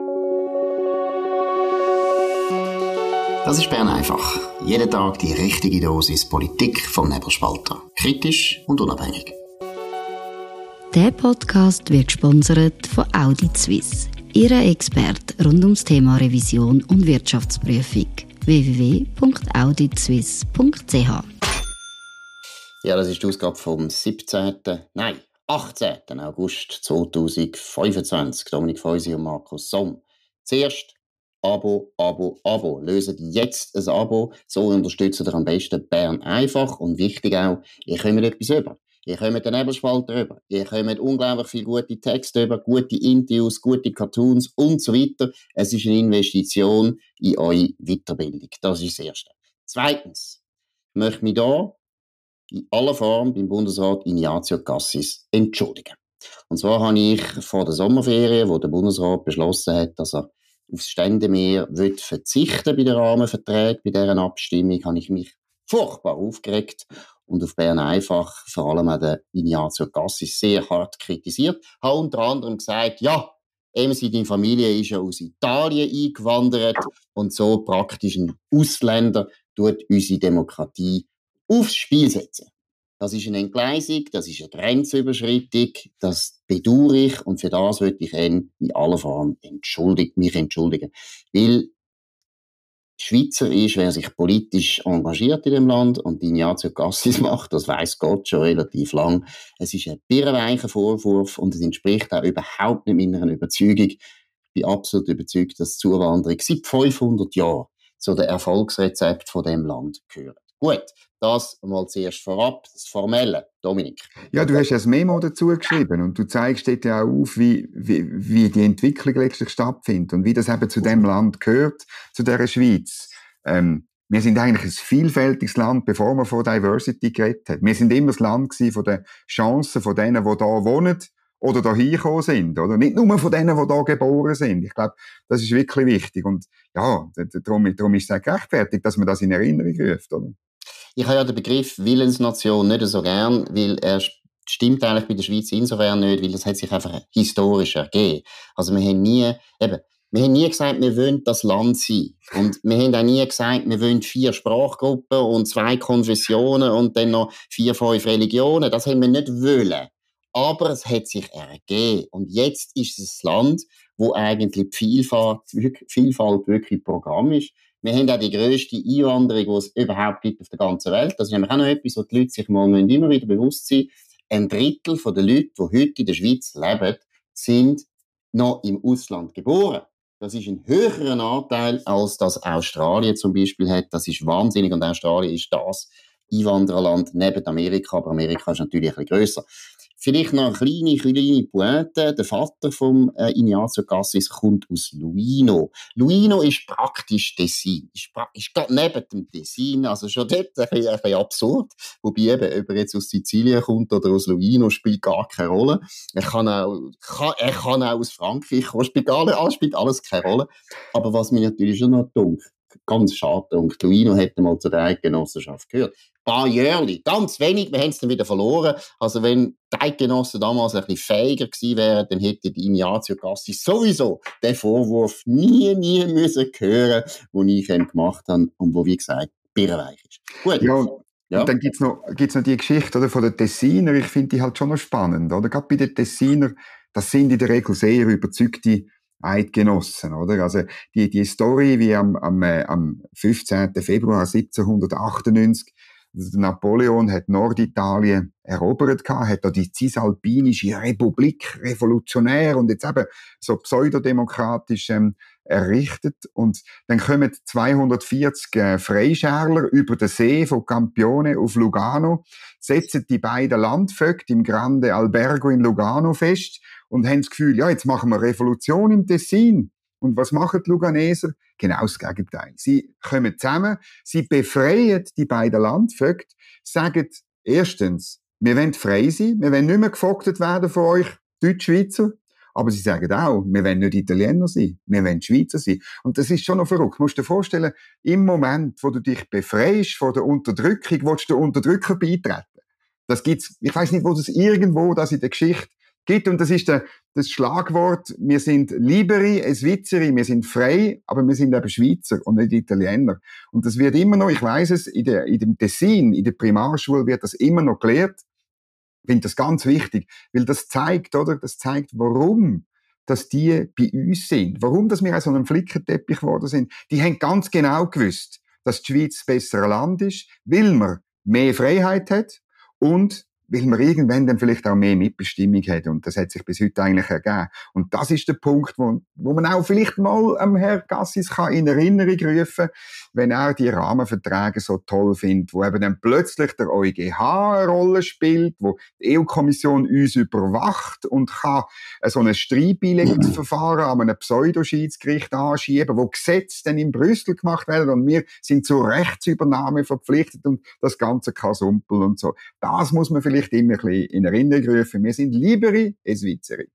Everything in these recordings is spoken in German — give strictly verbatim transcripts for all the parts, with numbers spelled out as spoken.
Das ist Bern einfach. Jeden Tag die richtige Dosis Politik vom Nebelspalter. Kritisch und unabhängig. Der Podcast wird gesponsert von Audit Suisse, Ihrer Experte rund ums Thema Revision und Wirtschaftsprüfung. w w w punkt audit suisse punkt c h. Ja, das ist die Ausgabe vom siebzehnten Nein, achtzehnten August zweitausendfünfundzwanzig. Dominik Feusi und Markus Somm. Zuerst Abo, Abo, Abo. Löset jetzt ein Abo. So unterstützt ihr am besten Bern einfach. Und wichtig auch, ihr kommt etwas über. Ihr kommt den Nebelspalter über. Ihr kommt unglaublich viele gute Texte über, gute Interviews, gute Cartoons und so weiter. Es ist eine Investition in eure Weiterbildung. Das ist das Erste. Zweitens möchte ich mich hier in aller Form beim Bundesrat Ignazio Cassis entschuldigen. Und zwar habe ich vor der Sommerferien, wo der Bundesrat beschlossen hat, dass er aufs Ständemeer will verzichten bei den Rahmenverträgen, bei deren Abstimmung, habe ich mich furchtbar aufgeregt und auf Bern einfach vor allem auch den Ignazio Cassis sehr hart kritisiert. Ich habe unter anderem gesagt, ja, eben seine Familie ist ja aus Italien eingewandert und so praktisch ein Ausländer tut unsere Demokratie aufs Spiel setzen. Das ist eine Entgleisung, das ist eine Grenzüberschreitung, das bedauere ich und für das würde ich ihn in aller Form entschuldigen, mich entschuldigen. Weil Schweizer ist, wer sich politisch engagiert in dem Land und Ignazio Cassis macht, das weiss Gott schon relativ lang. Es ist ein birrenweicher Vorwurf und es entspricht auch überhaupt nicht meiner Überzeugung. Ich bin absolut überzeugt, dass die Zuwanderung seit fünfhundert Jahren zu den Erfolgsrezept von dem Land gehört. Gut, das mal zuerst vorab, das Formelle. Dominik. Ja, du hast ja ein Memo dazu geschrieben und du zeigst dort ja auch auf, wie, wie, wie die Entwicklung letztlich stattfindet und wie das eben zu dem Land gehört, zu dieser Schweiz. Ähm, wir sind eigentlich ein vielfältiges Land, bevor wir von Diversity geredet haben. Wir sind immer das Land gewesen von den Chancen von denen, die da wohnen oder da hingekommen sind, oder? Nicht nur von denen, die da geboren sind. Ich glaube, das ist wirklich wichtig und ja, darum, darum ist es auch gerechtfertigt, dass man das in Erinnerung ruft, oder? Ich habe ja den Begriff Willensnation nicht so gern, weil er stimmt eigentlich bei der Schweiz insofern nicht, weil das hat sich einfach historisch ergeben. Also wir haben nie, eben, wir haben nie gesagt, wir wollen das Land sein. Und wir haben auch nie gesagt, wir wollen vier Sprachgruppen und zwei Konfessionen und dann noch vier, fünf Religionen. Das haben wir nicht wollen. Aber es hat sich ergeben. Und jetzt ist es ein Land, wo eigentlich die Vielfalt, Vielfalt wirklich Programm ist. Wir haben auch die grösste Einwanderung, die es überhaupt gibt auf der ganzen Welt. Das ist nämlich auch noch etwas, wo die Leute sich mal immer wieder bewusst sein müssen. Ein Drittel der Leute, die heute in der Schweiz leben, sind noch im Ausland geboren. Das ist ein höherer Anteil, als das Australien zum Beispiel hat. Das ist wahnsinnig. Und Australien ist das Einwandererland neben Amerika. Aber Amerika ist natürlich ein bisschen grösser. Vielleicht noch eine kleine, kleine Pointe. Der Vater von äh, Ignazio Cassis kommt aus Luino. Luino ist praktisch Tessin. Ist, pra- ist gerade neben dem Tessin. Also schon dort ein bisschen, ein bisschen absurd. Wobei eben, ob er jetzt aus Sizilien kommt oder aus Luino, spielt gar keine Rolle. Er kann auch, kann, er kann auch aus Frankreich kommen, spielt, gar, spielt alles keine Rolle. Aber was mich natürlich schon noch dunkelt, ganz schade dunkelt, Luino hätte mal zu der Eidgenossenschaft gehört. Ein paar Jährchen, ganz wenig, wir haben es dann wieder verloren. Also wenn die Eidgenossen damals ein bisschen fähiger gewesen wären, dann hätte die Ignazio Cassis sowieso den Vorwurf nie, nie müssen hören, den ich ihm gemacht habe und wo, wie gesagt, birrenweich ist. Gut. Ja, ja. Und dann gibt's noch, gibt's noch die Geschichte, oder, von den Tessinern. Ich finde die halt schon noch spannend, oder? Gerade bei den Tessinern, das sind in der Regel sehr überzeugte Eidgenossen, oder? Also, die, die Story, wie am, am, äh, am fünfzehnten Februar siebzehnhundertachtundneunzig Napoleon hat Norditalien erobert gehabt, hat da die Cisalpinische Republik revolutionär und jetzt eben so pseudodemokratisch ähm, errichtet. Und dann kommen zweihundertvierzig äh, Freischärler über den See von Campione auf Lugano, setzen die beiden Landvögte im Grande Albergo in Lugano fest und haben das Gefühl, ja, jetzt machen wir Revolution im Tessin. Und was machen die Luganeser? Genau das Gegenteil. Sie kommen zusammen, sie befreien die beiden Landvögte, sagen erstens, wir wollen frei sein, wir wollen nicht mehr gefogtet werden von euch Deutschschweizer, aber sie sagen auch, wir wollen nicht Italiener sein, wir wollen Schweizer sein. Und das ist schon noch verrückt. Du musst dir vorstellen, im Moment, wo du dich befreist von der Unterdrückung, willst du den Unterdrücker beitreten. Das gibt's, ich weiss nicht, wo das irgendwo, das in der Geschichte gibt. Und das ist der, das Schlagwort, wir sind liberi, Schweizeri, wir sind frei, aber wir sind eben Schweizer und nicht Italiener. Und das wird immer noch, ich weiss es, in, der, in dem Tessin, in der Primarschule wird das immer noch gelehrt. Ich finde das ganz wichtig, weil das zeigt, oder, das zeigt, warum dass die bei uns sind. Warum, dass wir auch so einem Flickenteppich geworden sind. Die haben ganz genau gewusst, dass die Schweiz ein besseres Land ist, weil man mehr Freiheit hat und weil man irgendwann dann vielleicht auch mehr Mitbestimmung hat. Und das hat sich bis heute eigentlich ergeben. Und das ist der Punkt, wo, wo man auch vielleicht mal am Herrn Cassis kann in Erinnerung rufen, wenn er die Rahmenverträge so toll findet, wo eben dann plötzlich der O E G H eine Rolle spielt, wo die E U-Kommission uns überwacht und kann so ein Streitbeilegungsverfahren an einem Pseudoschiedsgericht anschieben, wo Gesetze dann in Brüssel gemacht werden und wir sind zur Rechtsübernahme verpflichtet und das Ganze kann sumpeln und so. Das muss man vielleicht immer ein bisschen in Erinnerung rufen. Wir sind liberi, es Schweizeri.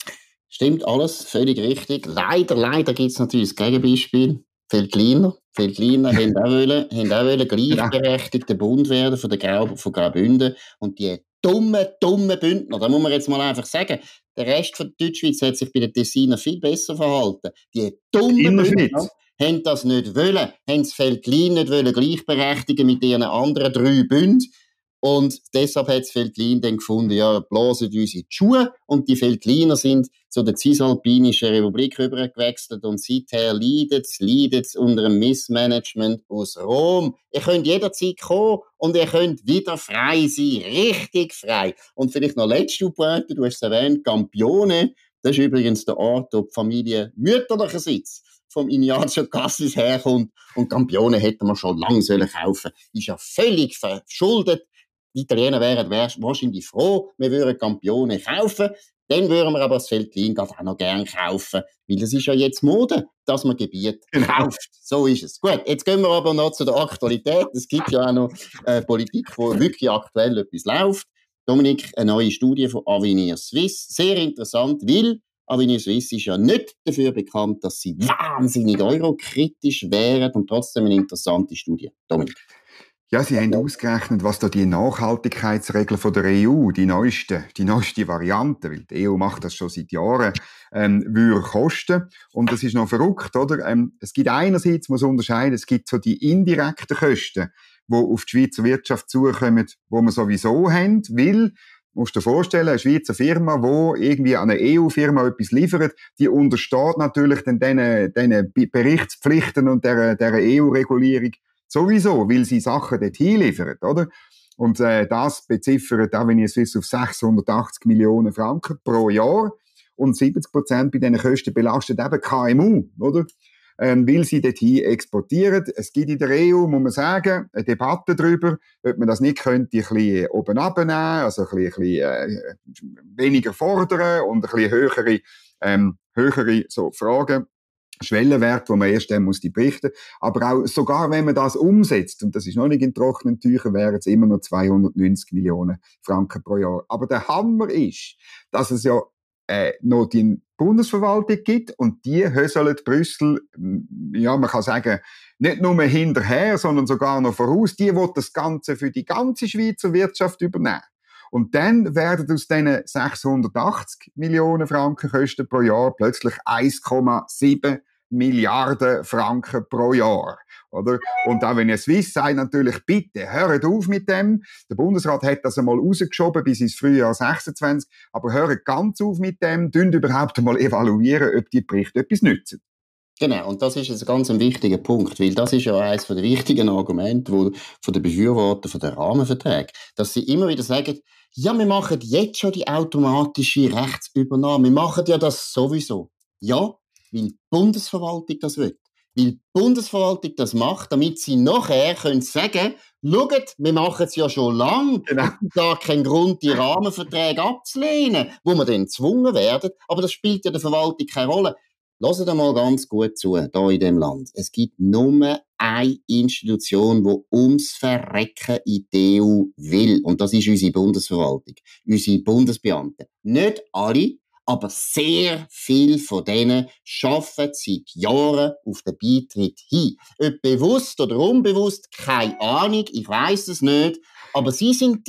Stimmt alles, völlig richtig. Leider, leider gibt es natürlich das Gegenbeispiel. Veltliner. Veltliner haben auch wollen, haben auch wollen gleichberechtigter Bund werden von der Grau, von Graubünden. Und die dummen, dummen Bündner, da muss man jetzt mal einfach sagen, der Rest von der Deutschschweiz hat sich bei den Tessiner viel besser verhalten. Die dummen Bündner haben das nicht wollen, haben das Veltlin nicht wollen gleichberechtigen mit ihren anderen drei Bünden. Und deshalb hat das Veltlin dann gefunden, ja, blasen uns in die Schuhe. Und die Veltliner sind zu der Cisalpinischen Republik rübergewechselt und seither leidet es, leidet es unter einem Missmanagement aus Rom. Ihr könnt jederzeit kommen und ihr könnt wieder frei sein, richtig frei. Und vielleicht noch letzte Pointe, du hast es erwähnt, Campione, das ist übrigens der Ort, wo die Familie mütterlicherseits vom Ignazio Cassis herkommt. Und Campione hätten wir schon lange sollen kaufen. Ist ja völlig verschuldet. Die Italiener wären wahrscheinlich froh, wir würden Campione kaufen. Dann würden wir aber das Veltlin auch noch gerne kaufen. Weil das ist ja jetzt Mode, dass man Gebiet kauft. So ist es. Gut, jetzt gehen wir aber noch zu der Aktualität. Es gibt ja auch noch äh, Politik, wo wirklich aktuell etwas läuft. Dominik, eine neue Studie von Avenir Suisse. Sehr interessant, weil Avenir Suisse ist ja nicht dafür bekannt, dass sie wahnsinnig eurokritisch wären und trotzdem eine interessante Studie. Dominik. Ja, sie haben ausgerechnet, was da die Nachhaltigkeitsregeln von der E U, die neueste, die neueste Variante, weil die E U macht das schon seit Jahren, ähm, würde kosten. Und das ist noch verrückt, oder? Ähm, es gibt einerseits, muss man unterscheiden, es gibt so die indirekten Kosten, die auf die Schweizer Wirtschaft zukommen, wo wir sowieso haben, weil, musst du dir vorstellen, eine Schweizer Firma, die irgendwie an eine E U-Firma etwas liefert, die untersteht natürlich dann diesen, diesen Berichtspflichten und der, der E U-Regulierung sowieso, weil sie Sachen dorthin liefern, oder? Und äh, das beziffert Avenir Suisse auf sechshundertachtzig Millionen Franken pro Jahr und siebzig Prozent bei diesen Kosten belastet eben K M U, oder? Ähm, weil sie dorthin exportieren. Es gibt in der E U, muss man sagen, eine Debatte darüber, ob man das nicht könnte ein bisschen oben abnehmen, also ein bisschen, ein bisschen äh, weniger fordern und ein bisschen höhere, ähm, höhere so Fragen. Schwellenwert, wo man erst dann muss die berichten. Aber auch sogar wenn man das umsetzt, und das ist noch nicht in trockenen Tüchern, wären es immer noch zweihundertneunzig Millionen Franken pro Jahr. Aber der Hammer ist, dass es ja äh, noch die Bundesverwaltung gibt und die höseln Brüssel, ja, man kann sagen, nicht nur hinterher, sondern sogar noch voraus. Die will das Ganze für die ganze Schweizer Wirtschaft übernehmen. Und dann werden aus diesen sechshundertachtzig Millionen Franken Kosten pro Jahr plötzlich eins Komma sieben Milliarden Franken pro Jahr. Oder? Und auch wenn ihr Swiss sagt, natürlich, bitte, hört auf mit dem. Der Bundesrat hat das einmal rausgeschoben bis ins Frühjahr sechsundzwanzig. Aber hört ganz auf mit dem, dünnt überhaupt einmal evaluieren, ob die Berichte etwas nützen. Genau, und das ist jetzt ein ganz wichtiger Punkt, weil das ist ja eines der wichtigen Argumente wo, von den Befürwortern der Rahmenverträge, dass sie immer wieder sagen, ja, wir machen jetzt schon die automatische Rechtsübernahme, wir machen ja das sowieso. Ja, weil die Bundesverwaltung das will. Weil die Bundesverwaltung das macht, damit sie nachher können sagen, schaut, wir machen es ja schon lange, genau. Es gibt gar keinen Grund, die Rahmenverträge abzulehnen, wo wir dann gezwungen werden, aber das spielt ja der Verwaltung keine Rolle. Hört mal ganz gut zu, hier in diesem Land. Es gibt nur eine Institution, die ums Verrecken in die E U will. Und das ist unsere Bundesverwaltung, unsere Bundesbeamten. Nicht alle, aber sehr viel von denen arbeiten seit Jahren auf den Beitritt hin. Ob bewusst oder unbewusst, keine Ahnung, ich weiss es nicht. Aber sie sind die,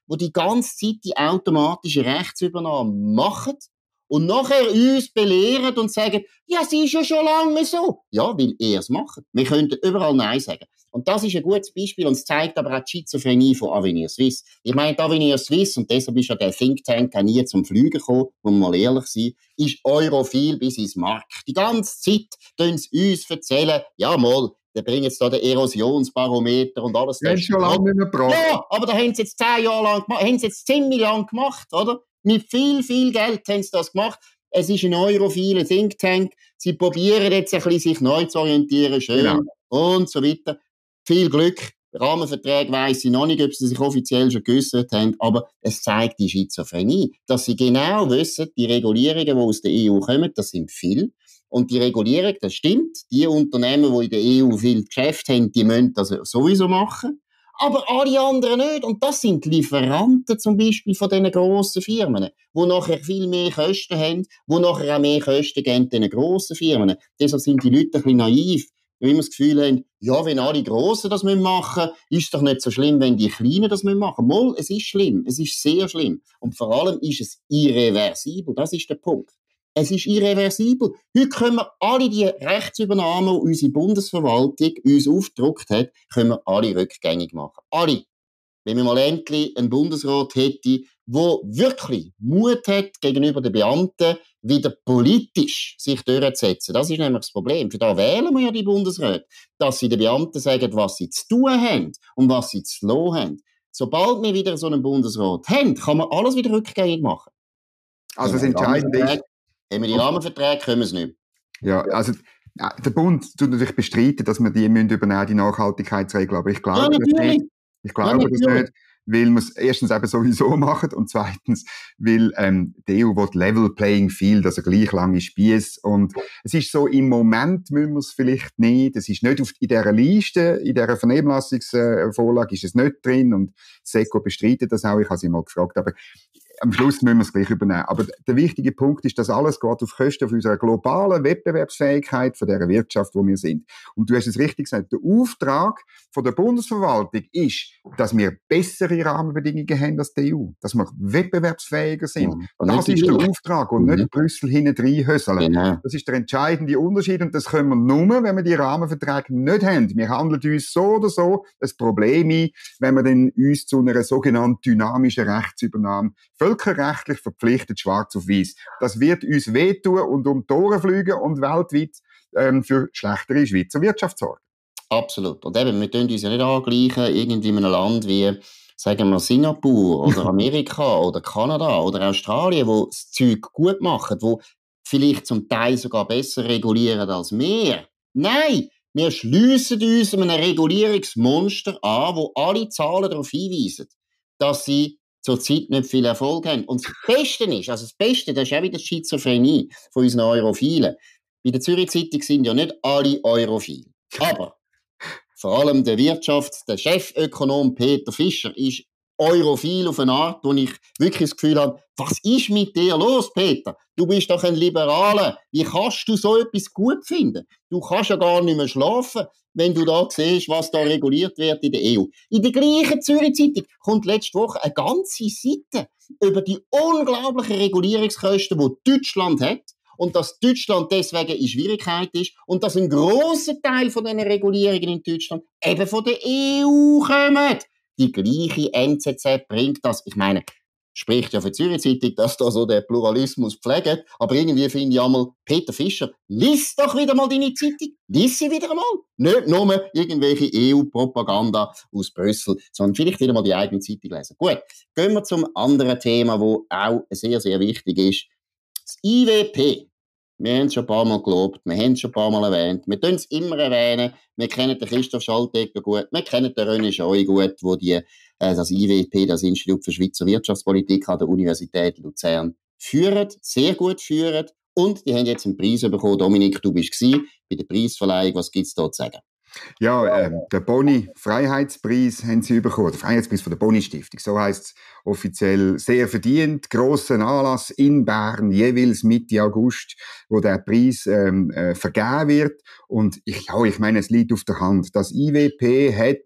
die die ganze Zeit die automatische Rechtsübernahme machen und nachher uns belehren und sagen, ja, sie ist ja schon lange so. Ja, weil ihr es macht. Wir könnten überall Nein sagen. Und das ist ein gutes Beispiel und es zeigt aber auch die Schizophrenie von Avenir Suisse. Ich meine, Avenir Suisse, und deshalb ist ja der Think Tank auch nie zum Fliegen gekommen, wo wir mal ehrlich sind, ist europhil bis ins Mark. Die ganze Zeit tun sie uns erzählen, ja mal, dann bringen jetzt da den Erosionsbarometer und alles. Das ist schon lange nicht mehr gebracht. Ja, aber da haben sie jetzt zehn Jahre lang gemacht, haben sie jetzt ziemlich lang gemacht, oder? Mit viel, viel Geld haben sie das gemacht. Es ist ein europhiler Think Tank. Sie probieren jetzt ein bisschen sich neu zu orientieren, schön, genau. Und so weiter. Viel Glück. Rahmenverträge weiss ich noch nicht, ob sie sich offiziell schon geäussert haben, aber es zeigt die Schizophrenie, dass sie genau wissen, die Regulierungen, die aus der E U kommen, das sind viele. Und die Regulierung, das stimmt, die Unternehmen, die in der E U viel Geschäft haben, die müssen das sowieso machen. Aber alle anderen nicht. Und das sind die Lieferanten zum Beispiel von diesen grossen Firmen, die nachher viel mehr Kosten haben, die nachher auch mehr Kosten geben den grossen Firmen. Deshalb sind die Leute ein bisschen naiv, weil wir das Gefühl haben, ja, wenn alle Grossen das machen müssen, ist es doch nicht so schlimm, wenn die Kleinen das machen müssen. Mal, es ist schlimm. Es ist sehr schlimm. Und vor allem ist es irreversibel. Das ist der Punkt. Es ist irreversibel. Heute können wir alle die Rechtsübernahmen, die unsere Bundesverwaltung uns aufgedruckt hat, können wir alle rückgängig machen. Alle. Wenn wir mal endlich einen Bundesrat hätte, der wirklich Mut hat, gegenüber den Beamten wieder politisch sich durchzusetzen. Das ist nämlich das Problem. Für da wählen wir ja die Bundesräte, dass sie den Beamten sagen, was sie zu tun haben und was sie zu lassen haben. Sobald wir wieder so einen Bundesrat haben, kann man alles wieder rückgängig machen. Also das Entscheidende ist, haben wir die Rahmenverträge, können wir es nicht. Ja, also der Bund tut natürlich bestreiten, dass wir die müssen übernehmen, die Nachhaltigkeitsregeln, aber ich glaube ja, das nicht. Ich glaube ja, das nicht, weil wir es erstens eben sowieso machen und zweitens, weil ähm, die E U will Level Playing Field, also gleich lange Spiesse. Und es ist so, im Moment müssen wir es vielleicht nicht, es ist nicht auf, in dieser Liste, in dieser Vernehmlassungsvorlage ist es nicht drin und SECO bestreitet das auch, ich habe sie mal gefragt, aber am Schluss müssen wir es gleich übernehmen. Aber der wichtige Punkt ist, dass alles geht auf Kosten unserer globalen Wettbewerbsfähigkeit von der Wirtschaft, wo wir sind. Und du hast es richtig gesagt, der Auftrag von der Bundesverwaltung ist, dass wir bessere Rahmenbedingungen haben als die E U, dass wir wettbewerbsfähiger sind. Mhm. Das ist der Auftrag und mhm. nicht Brüssel hinten reinhöseln. Genau. Das ist der entscheidende Unterschied und das können wir nur, wenn wir die Rahmenverträge nicht haben. Wir handeln uns so oder so ein Problem ein, wenn wir dann uns zu einer sogenannten dynamischen Rechtsübernahme völkerrechtlich verpflichtet, schwarz auf weiß. Das wird uns wehtun und um die Ohren fliegen und weltweit ähm, für schlechtere Schweizer Wirtschaft sorgen. Absolut. Und eben, wir tun uns ja nicht angleichen, irgendwie in einem Land wie, sagen wir, Singapur oder Amerika oder Kanada oder Australien, wo das Zeug gut machen, wo vielleicht zum Teil sogar besser regulieren als wir. Nein! Wir schliessen uns einem Regulierungsmonster an, wo alle Zahlen darauf hinweisen, dass sie zurzeit nicht viel Erfolg haben. Und das Beste ist, also das Beste, das ist auch wieder die Schizophrenie von unseren Europhilen. Bei der Zürich Zeitung sind ja nicht alle Europhil. Aber vor allem der Wirtschafts-, der Chefökonom Peter Fischer ist europhil auf eine Art, wo ich wirklich das Gefühl habe, was ist mit dir los, Peter? Du bist doch ein Liberaler. Wie kannst du so etwas gut finden? Du kannst ja gar nicht mehr schlafen, wenn du da siehst, was da reguliert wird in der E U. In der gleichen Zürich Zeitung kommt letzte Woche eine ganze Seite über die unglaublichen Regulierungskosten, die Deutschland hat. Und dass Deutschland deswegen in Schwierigkeit ist und dass ein grosser Teil von diesen Regulierungen in Deutschland eben von der E U kommen. Die gleiche N Z Z bringt das. Ich meine, spricht ja für die Zürich Zeitung, dass da so der Pluralismus pflegt. Aber irgendwie finde ich einmal, Peter Fischer, lies doch wieder mal deine Zeitung. Lies sie wieder einmal. Nicht nur irgendwelche E U-Propaganda aus Brüssel, sondern vielleicht wieder mal die eigene Zeitung lesen. Gut, gehen wir zum anderen Thema, das auch sehr, sehr wichtig ist. Das I W P. Wir haben es schon ein paar Mal gelobt, wir haben es schon ein paar Mal erwähnt, wir tun es immer erwähnen, wir kennen den Christoph Schaltegger gut, wir kennen den René Scheu gut, wo die, äh, das I W P, das Institut für Schweizer Wirtschaftspolitik an der Universität Luzern, führen, sehr gut führen und die haben jetzt einen Preis bekommen. Dominik, du bist gewesen bei der Preisverleihung, was gibt es da zu sagen? Ja, äh, der Boni Freiheitspreis haben sie bekommen, der Freiheitspreis von der Boni Stiftung, so heisst es offiziell, sehr verdient, grosser Anlass in Bern, jeweils Mitte August, wo der Preis ähm, äh, vergeben wird und ich, ja, ich meine, es liegt auf der Hand, das I W P hat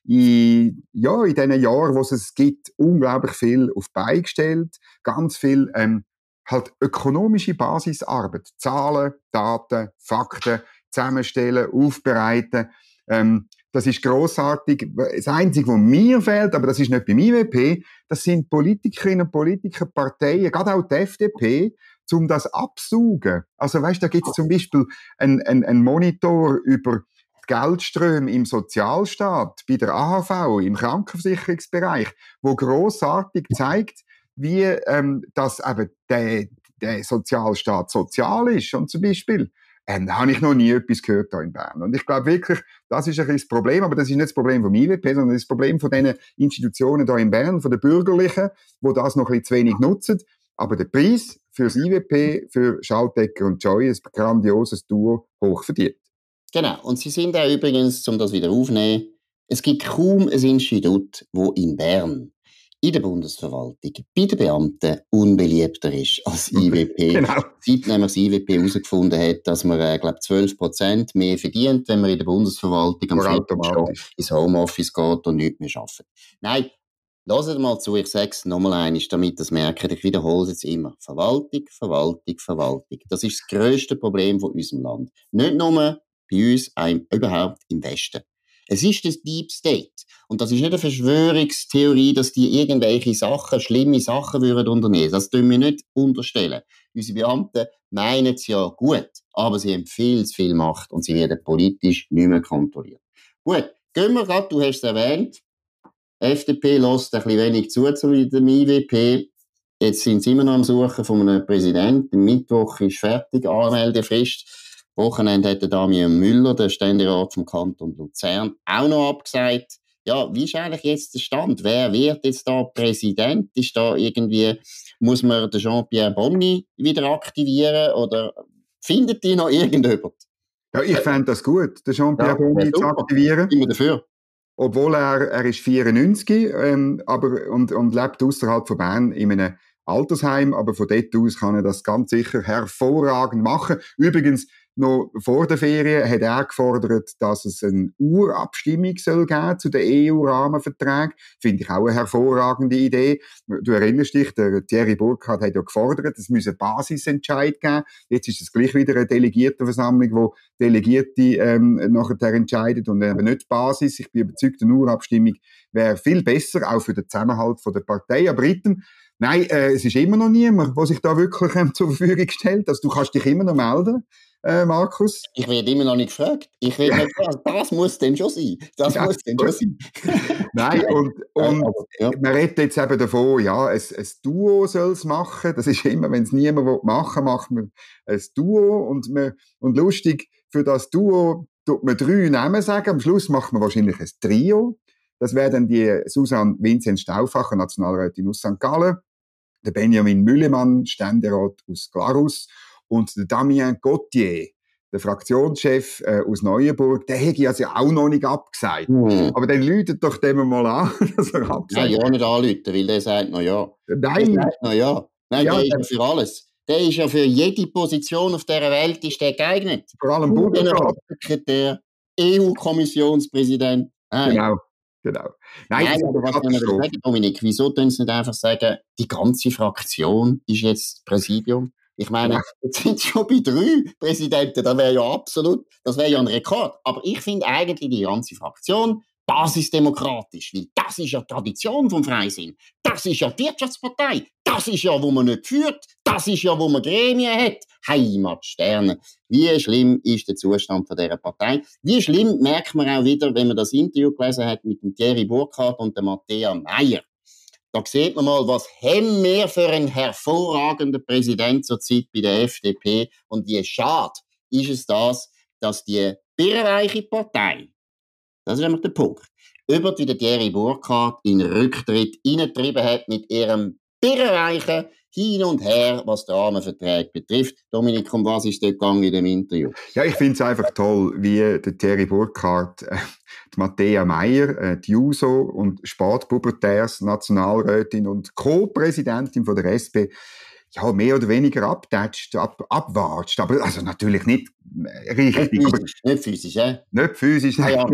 in, ja, in diesen Jahren, wo es es gibt, unglaublich viel auf die Beine gestellt, ganz viel ähm, halt ökonomische Basisarbeit, Zahlen, Daten, Fakten zusammenstellen, aufbereiten. Ähm, das ist grossartig. Das Einzige, was mir fehlt, aber das ist nicht beim I W P, das sind Politikerinnen und Politiker, Parteien, gerade auch die F D P, um das absaugen. Also weißt, da gibt es zum Beispiel einen, einen, einen Monitor über die Geldströme im Sozialstaat, bei der A H V, im Krankenversicherungsbereich, wo grossartig zeigt, wie ähm, das eben der, der Sozialstaat sozial ist. Und zum Beispiel ähm, da habe ich noch nie etwas gehört hier in Bern. Und ich glaube wirklich, das ist ein bisschen das Problem, aber das ist nicht das Problem vom I W P, sondern das Problem von diesen Institutionen hier in Bern, von den Bürgerlichen, die das noch ein bisschen zu wenig nutzen. Aber der Preis für das I W P, für Schaltegger und Joy, ein grandioses Duo, hoch verdient. Genau. Und sie sind auch übrigens, um das wieder aufzunehmen, es gibt kaum ein Institut, wo in Bern in der Bundesverwaltung bei den Beamten unbeliebter ist als I W P. Genau. Seit nämlich das I W P herausgefunden hat, dass man, äh, glaube zwölf Prozent mehr verdient, wenn man in der Bundesverwaltung am Freitag ins Homeoffice geht und nichts mehr arbeitet. Nein, hört mal zu, ich sage es nochmal einmal, damit ihr es merkt, ich wiederhole es jetzt immer. Verwaltung, Verwaltung, Verwaltung. Das ist das grösste Problem von unserem Land. Nicht nur bei uns, auch überhaupt im Westen. Es ist das Deep State. Und das ist nicht eine Verschwörungstheorie, dass die irgendwelche Sachen, schlimme Sachen würden unternehmen. Das tun wir nicht unterstellen. Unsere Beamten meinen es ja gut, aber sie haben viel zu viel Macht und sie werden politisch nicht mehr kontrolliert. Gut, gehen wir gerade, du hast es erwähnt, die F D P lässt ein bisschen wenig zu zu dem I W P. Jetzt sind sie immer noch am Suchen von einem Präsidenten. Mittwoch ist fertig, Anmeldefrist. Wochenende hat der Damian Müller, der Ständerat vom Kanton Luzern, auch noch abgesagt. Ja, wie ist eigentlich jetzt der Stand? Wer wird jetzt da Präsident? Ist da irgendwie, muss man den Jean-Pierre Bonni wieder aktivieren oder findet die noch irgendjemand? Ja, ich fände das gut, den Jean-Pierre ja, Bonni zu aktivieren. Immer dafür. Obwohl er, er ist vierundneunzig, ähm, aber, und, und lebt außerhalb von Bern in einem Altersheim, aber von dort aus kann er das ganz sicher hervorragend machen. Übrigens, noch vor der Ferien hat er gefordert, dass es eine Urabstimmung soll geben zu den E U-Rahmenverträgen. Finde ich auch eine hervorragende Idee. Du erinnerst dich, der Thierry Burkhardt hat ja gefordert, es müsse einen Basisentscheid geben. Jetzt ist es gleich wieder eine Delegiertenversammlung, wo Delegierte ähm, nachher entscheidet und eben nicht die Basis. Ich bin überzeugt, eine Urabstimmung wäre viel besser, auch für den Zusammenhalt von der Partei. Aber Ritten, nein, äh, es ist immer noch niemand, der sich da wirklich ähm, zur Verfügung stellt. Also du kannst dich immer noch melden. Äh, Markus? Ich werde immer noch nicht gefragt. Ich werde nicht gefragt. Das muss denn schon sein. Das ja, muss denn schon sein. Nein, und, und ja. Man redet jetzt eben davon, ja, ein, ein Duo soll es machen. Das ist immer, wenn es niemand machen will, macht man ein Duo. Und, man, und lustig, für das Duo tut man drei Namen sagen. Am Schluss macht man wahrscheinlich ein Trio. Das wäre dann die Susanne Vinzenz-Stauffacher, Nationalrätin aus Sankt Gallen, der Benjamin Müllemann, Ständerat aus Glarus, und der Damien Gauthier, der Fraktionschef äh, aus Neuenburg, der hätte also auch noch nicht abgesagt. Mhm. Aber dann läutet doch dem mal an, dass er abgesagt hat. Nein, ja nicht anrufen, weil der sagt noch ja. Nein. Der sagt noch ja. Nein, ja, der ist ja für alles. Der ist ja für jede Position auf dieser Welt ist der geeignet. Vor allem Bundesrat. Sekretär, E U-Kommissionspräsident. Genau. Genau. Nein, Nein aber was kann man sagen, Dominik? Wieso können Sie nicht einfach sagen, die ganze Fraktion ist jetzt Präsidium? Ich meine, ja. Jetzt sind schon bei drei Präsidenten, das wäre ja absolut, das wäre ja ein Rekord. Aber ich finde eigentlich die ganze Fraktion basisdemokratisch, weil das ist ja die Tradition vom Freisinn. Das ist ja die Wirtschaftspartei. Das ist ja, wo man nicht führt. Das ist ja, wo man Gremien hat. Heimatsterne. Wie schlimm ist der Zustand von dieser Partei? Wie schlimm merkt man auch wieder, wenn man das Interview gelesen hat mit dem Thierry Burkhardt und dem Matthäa Meier. Da sieht man mal, was haben wir für einen hervorragenden Präsident zurzeit bei der F D P und wie schade ist es das, dass die birrenreiche Partei, das ist nämlich der Punkt, über wie der Thierry Burkhardt in Rücktritt hineingetrieben hat mit ihrem birrenreichen Hin und Her, was den Rahmenvertrag betrifft. Dominik, um was ist dort gegangen in dem Interview? Ja, ich finde es einfach toll, wie der Thierry Burkhardt, äh, die Matthäa Meier, äh, die Juso und Spätpubertärs Nationalrätin und Co-Präsidentin von der S P, ja, mehr oder weniger abtätscht, ab, abwatscht. Aber also natürlich nicht äh, richtig. Nicht physisch, nicht physisch, äh? Nicht physisch, ah, ja.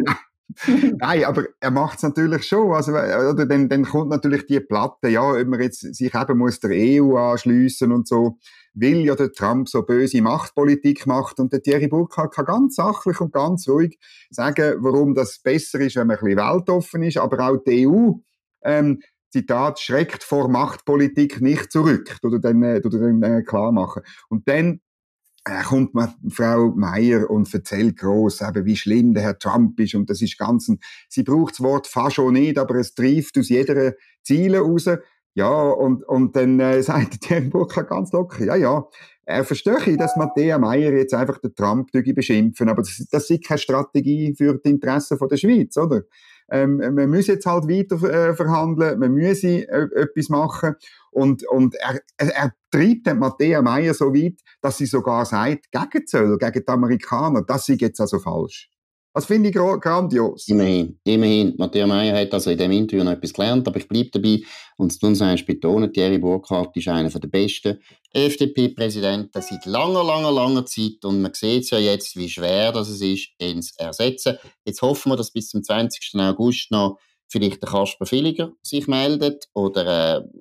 Nein, aber er macht es natürlich schon. Also, oder dann, dann kommt natürlich die Platte, ja, ob man jetzt sich eben muss der E U anschliessen und so, weil ja der Trump so böse Machtpolitik macht und der Thierry Burkhardt kann ganz sachlich und ganz ruhig sagen, warum das besser ist, wenn man ein bisschen weltoffen ist, aber auch die E U, ähm, Zitat, schreckt vor Machtpolitik nicht zurück, oder dann, äh, oder dann äh, klar machen. Und dann äh, kommt man Frau Meier und erzählt gross, eben, wie schlimm der Herr Trump ist, und das ist ganz ein, sie braucht das Wort fast schon nicht, aber es trifft aus jeder Ziele raus. Ja, und, und dann äh, sagt der Burkhardt ganz locker, ja, ja, er verstehe, dass Matthäa Meier jetzt einfach den Trump beschimpfen, aber das, das ist keine Strategie für die Interessen von der Schweiz, oder? Ähm, man muss jetzt halt weiter äh, verhandeln, man muss äh, etwas machen, und, und er, er, er treibt den Matthäa Meier so weit, dass sie sogar sagt, gegen Zöll, gegen die Amerikaner, das ist jetzt also falsch. Das finde ich grandios. Immerhin, immerhin. Matthäa Meier hat also in diesem Interview noch etwas gelernt, aber ich bleibe dabei und du sagst betonen, Thierry Burkhardt ist einer der besten F D P-Präsidenten seit langer, langer, langer Zeit, und man sieht ja jetzt, wie schwer das es ist, ihn zu ersetzen. Jetzt hoffen wir, dass bis zum zwanzigsten August noch vielleicht der Kasper Villiger sich meldet, oder äh,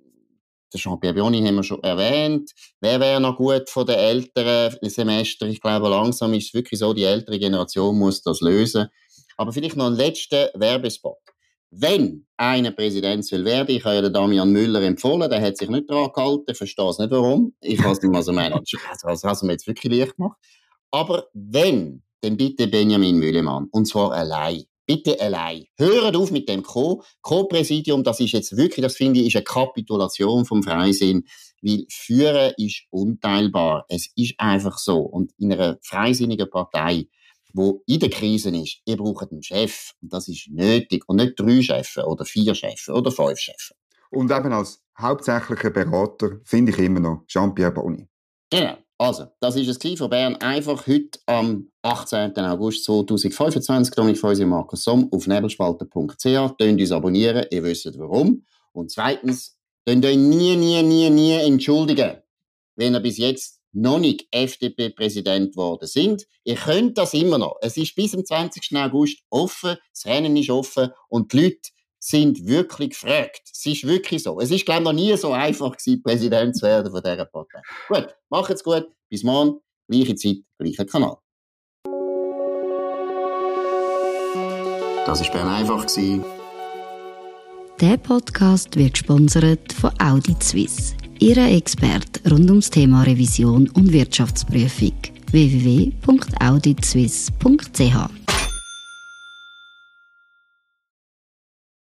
der Jean-Pierre Bioni haben wir schon erwähnt. Wer wäre noch gut von den älteren Semester? Ich glaube, langsam ist es wirklich so, die ältere Generation muss das lösen. Aber vielleicht noch ein letzter Werbespot. Wenn einer Präsident soll werden, ich habe ja den Damian Müller empfohlen, der hat sich nicht daran gehalten, ich verstehe es nicht warum. Ich habe es nicht mal so meinen, also, also hast du mir jetzt wirklich leicht gemacht. Aber wenn, dann bitte Benjamin Mühlemann. Und zwar allein. Bitte allein. Hört auf mit dem Co. Co-Präsidium, das ist jetzt wirklich, das finde ich, ist eine Kapitulation vom Freisinn, weil Führen ist unteilbar. Es ist einfach so. Und in einer freisinnigen Partei, wo in der Krise ist, ihr braucht einen Chef. Und das ist nötig. Und nicht drei Chefs oder vier Chefs oder fünf Chefs. Und eben als hauptsächlicher Berater finde ich immer noch Jean-Pierre Bioni. Genau. Also, das war es von Bern. Einfach heute am achtzehnten August zweitausendfünfundzwanzig. Dominik Feusi und Markus Somm auf nebelspalter punkt c h. Tönt uns abonnieren, ihr wisst warum. Und zweitens, tönt euch nie, nie, nie, nie entschuldigen, wenn ihr bis jetzt noch nicht F D P-Präsident geworden sind. Ihr könnt das immer noch. Es ist bis zum zwanzigsten August offen, das Rennen ist offen und die Leute sind wirklich gefragt. Es ist wirklich so. Es ist, glaube ich, noch nie so einfach gewesen, Präsident zu werden von dieser Partei. Gut, macht's gut. Bis morgen. Gleiche Zeit, gleicher Kanal. Das war Bern einfach. Der Podcast wird gesponsert von Audit Suisse, Ihrer Experte rund ums Thema Revision und Wirtschaftsprüfung. w w w punkt audit suisse punkt c h